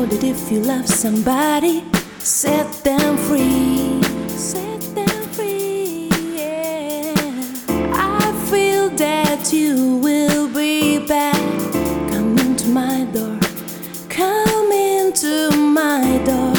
that if you love somebody, set them free. Set them free, yeah. I feel that you will be back. Come into my door. Come into my door.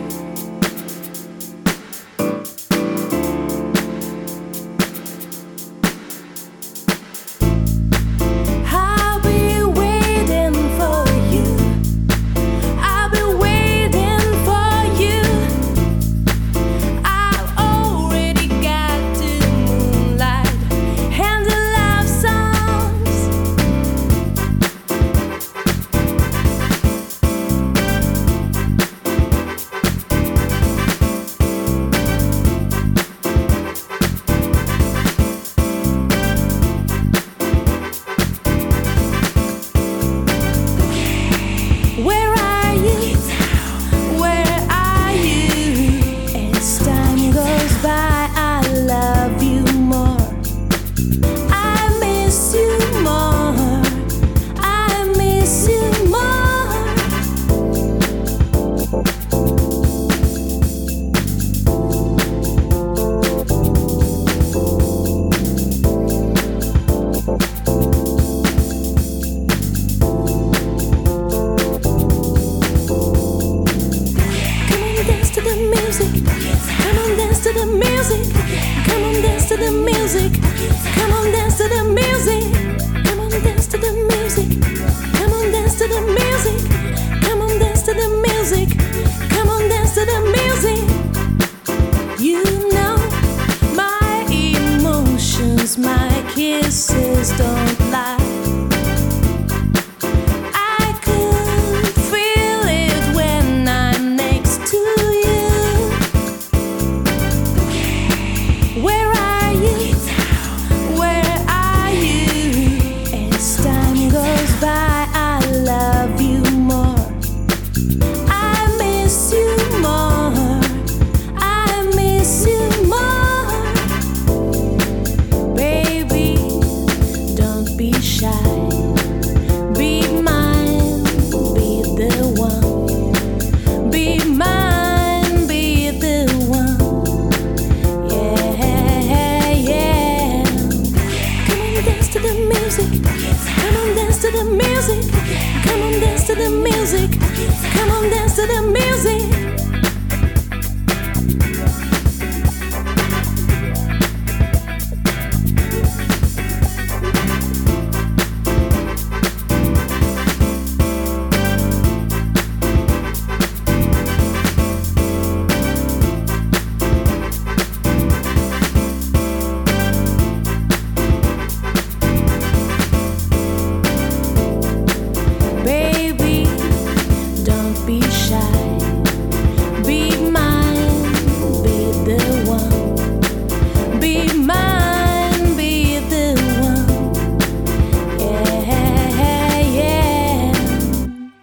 Come on, dance to the music. Come on, dance to the music. Come on, dance to the music. Come on, dance to the music. Come on, dance to the music. Come on, dance to the music. Come on, dance to the music. You know my emotions, my kisses don't lie. Be mine, be the one.